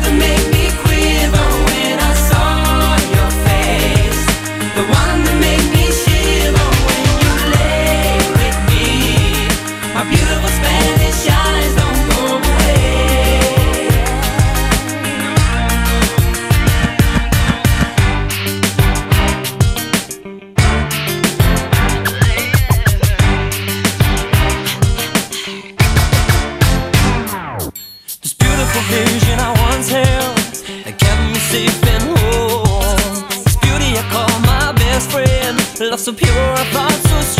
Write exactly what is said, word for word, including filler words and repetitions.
that made me quiver when I saw your face, the one that made me shiver when you lay with me. My beautiful Spanish eyes don't go away. This beautiful vision I once held that kept me safe and whole. This beauty I call my best friend. Love so pure, I thought so strong.